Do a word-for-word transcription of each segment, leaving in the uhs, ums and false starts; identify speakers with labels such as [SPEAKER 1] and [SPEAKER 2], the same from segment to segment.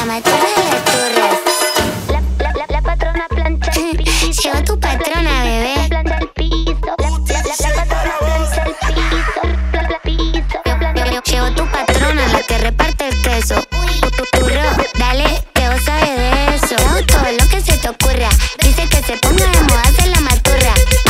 [SPEAKER 1] machaca de las turras.
[SPEAKER 2] La, la, la, la patrona plancha el piso.
[SPEAKER 1] Llegó tu patrona, bebé.
[SPEAKER 2] Plancha el piso. La, la, la, la patrona plancha el piso. Pla, pla, piso. Plancha-
[SPEAKER 1] Llegó tu patrona, la que reparte el queso. Turro, dale, que vos sabes de eso. Hago todo lo que se te ocurra. Dice que se ponga de moda, hacer la maturra.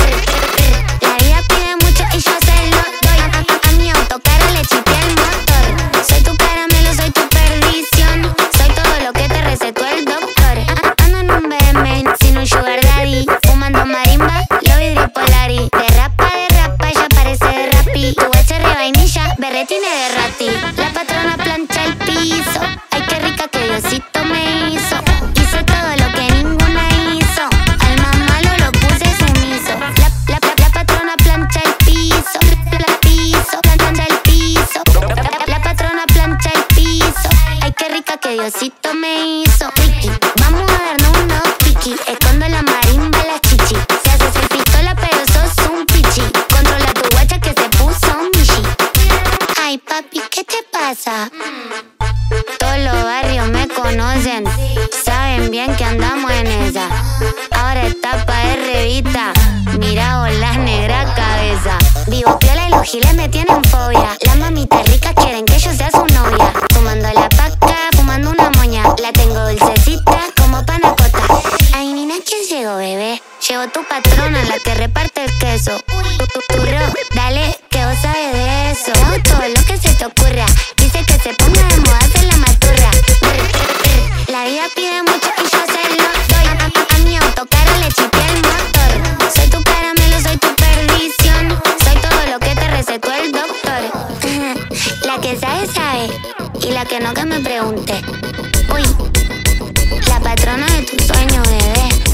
[SPEAKER 1] La vida pide mucho y yo se lo doy. A, a, a mi autocarro le chipé el motor. Soy tu caramelo, soy tu perdición. Soy todo lo que te recetó el doctor. A- Ando en un B M, sin un sugar daddy. Fumando marimba, lo hidripolari. De rapa, de rapa, ya parece de rapi. Tu H R vainilla, berretine de rati. La patrona plancha el piso. Ay, qué rica que Diosito me hizo. Hice todo lo que ninguna hizo. Al más malo lo puse sumiso. La, la, la, la patrona plancha el piso. La piso, plancha el piso. La, la patrona plancha el piso. Ay, qué rica que Diosito me hizo. Ricky, vamos a darnos unos piqui. Escondo la marimba, la chichi. Se hace ser pistola, pero sos un pichi. Controla tu guacha que se puso un michi. Ay, papi, ¿qué te pasa? Todos los barrios me conocen, saben bien que andamos en esa. Ahora etapa de revista, mira las negras cabeza. Vivo piola y los giles me tienen fobia. Las mamitas ricas quieren que yo sea su novia. Fumando la paca, fumando una moña. La tengo dulcecita como panacota. Ay, nina, ¿quién llegó, bebé? Llegó tu patrona, la que reparte el queso. Tu, tu, turro, dale, que vos sabes de eso. Hago todo lo que se te ocurra. Dice que se ponga de moda, hacer la maturra. La vida pide mucho y yo se lo doy. A, a, a mi autocarro le chipé el motor. Soy tu caramelo, soy tu perdición. Soy todo lo que te recetó el doctor. La que sabe, sabe. Y la que no, que me pregunte. Uy, la patrona de tus sueños, bebé.